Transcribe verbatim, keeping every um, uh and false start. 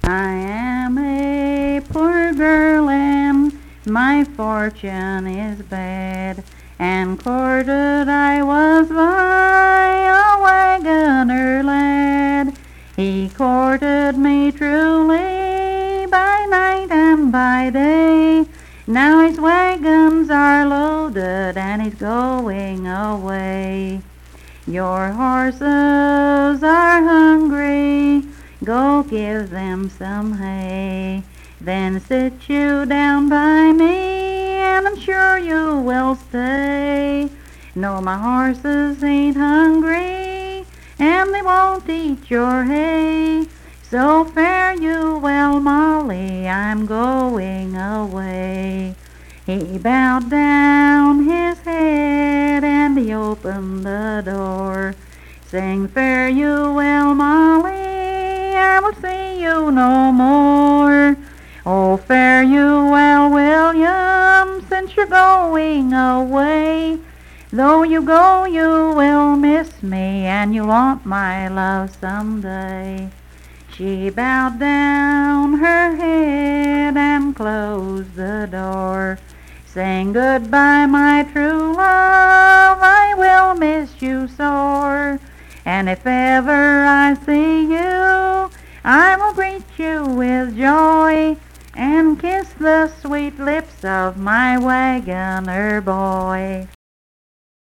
I am a poor girl and my fortune is bad, and courted I was by a wagoner lad. He courted me truly by night and by day. Now his wagons are loaded and he's going away. Your horses are hungry, go give them some hay. Then sit you down by me, and I'm sure you will stay. No, my horses ain't hungry, and they won't eat your hay. So fare you well, Molly, I'm going away. He bowed down his head and he opened the door, saying, fare you well, Molly, I will see you no more. Oh, fare you well, William, since you're going away. Though you go, you will miss me, and you want my love someday. She bowed down her head and closed the door, saying, goodbye, my true love, I will miss you sore. And if ever I see you, I will greet you with joy, and kiss the sweet lips of my wagoner boy.